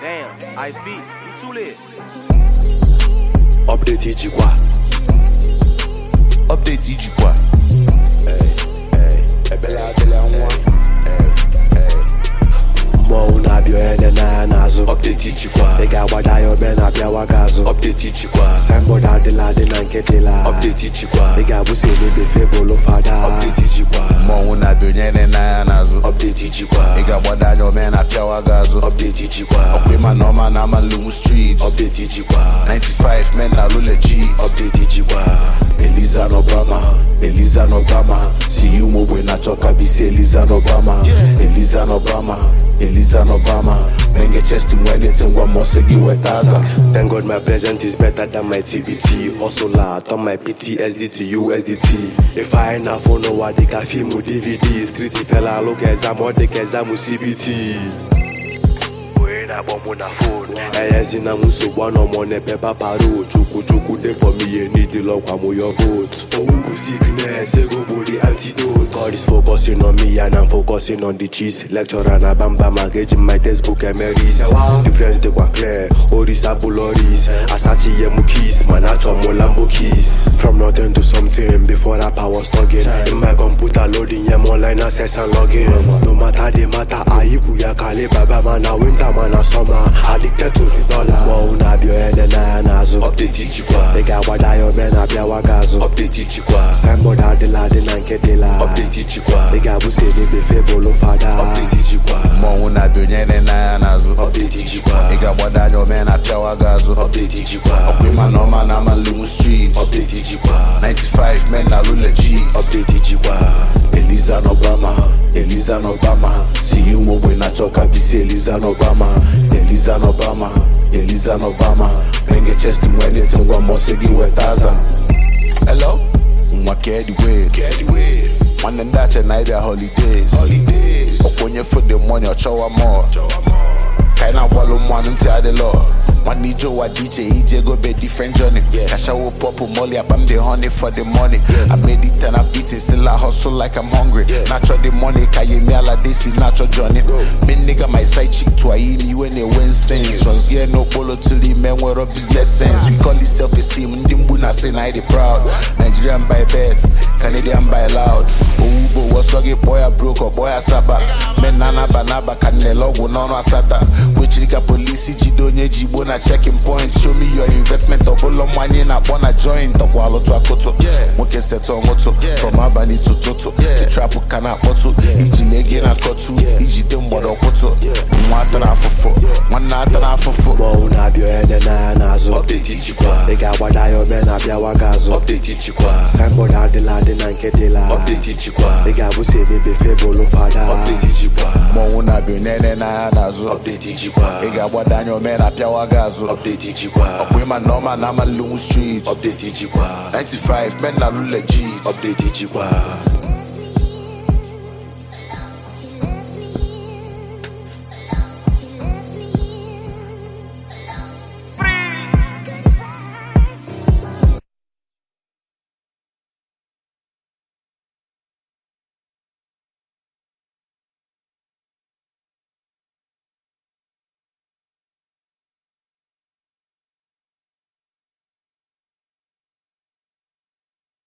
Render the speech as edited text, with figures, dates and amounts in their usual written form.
Damn, Ice B, you too lit. Update Ijikwa. Update Ijikwa. Mo una bio ene na nazo. Update Ijikwa. Ega wada yo ben abia wagazo. Update Ijikwa. Signboard adela de na nketela. Update Ijikwa. Ega buse ni befe bolo fada. Update Ijikwa. Mo una bio ene na nazo. Update Ijikwa. Ega wada yo ben abia wagazo. Update Ijikwa. Okwe ma normal na ma lumu street. Update Ijikwa. 95 men na lo legit. Update Ijikwa. Eliza no Brahma, Eliza no Brahma. See you mo when I talk I be say Eliza no Brahma. Eliza no Brahma, Eliza no Brahma. Menge chest in when it's in one more segi wetaza. Thank God my present is better than my TBT. Also la turn my PTSD to USDT. If I ain't a phone no what they can film with DVD. Street fella look exam or they exam with CBT. Na bomb na phone. Zina muso one money paper paro. Chuku dey for me you need the love am your vote. Ungu sickness go body antidote. God is focusing on me and I'm focusing on the cheese. Lecturer na bamba magage my textbook emeris. Difference dey quite clear. Oris abuloris. Asachi yemu keys man I chop mo Lambo keys. From nothing to something before that I was talking. In my computer loading yem online access and login. No matter the matter I buya kale baba man a winter man a summer. Addicted to the dollar. Mo una bio ene na nazo. Update Ijikwa. Ega wada yo ben abia wagazo. Update Ijikwa. Signboard adela de na nketela. Update Ijikwa. Ega buse ni befe bolo fada. Update Ijikwa. Mo una bio ene na nazo. Update Ijikwa. Ega wada yo ben abia wagazo. Update Ijikwa. Okwe ma normal na ma lumu street. Update Ijikwa. 95 men na lo legit. Update Ijikwa. Eliza no Brahma, Eliza no Brahma. See you mo when I talk I be say Eliza no Brahma. Eliza no Brahma, Eliza no Brahma. Menge chest in when it's in one more segi wetaza. Hello? Mwa carry the weight. One and that and I be holidays. Okonye for the money or chowa more. Kaina wallow one until the law. One need Joe a DJ, EJ go be different journey. Cash out with pop molly up, I'm the honey for the money. I made it and I beat it, still I hustle like I'm hungry. Natural the money, kaye me ala this is natural journey. Me nigga my side chick to a in you when they win sense. Once get no polo till the men were a business sense. We call it self-esteem, Ndimbuna say I they proud. Nigerian by bets, Canadian by loud. Ubo was a boy a broke or boy a saba. Men nana banaba canelo go no asata. Which lika police jidonye jibona checking points. Show me your investment of all money na bona join. Toko alo to akoto. Moke seto ngoto. From Abani to Toto. The trap kana poto. Iji lege na kotu. Iji dembodo koto. Mwata na fofo. Mwana na fofo. Mo una bio ene na nazo. Update Ijikwa. Ega wada yo ben abia wagazo. Update Ijikwa. Signboard adela de na nketela. Update Ijikwa. Ega buse ni befe bolo fada. Update Ijikwa. Mo una bio nene na nazo. Update Ijikwa. Ega wada yo men apia wagazo. Update Ijikwa. Okwe ma normal na ma lumu street. Update Ijikwa. 95 men na lo legit. Update Ijikwa.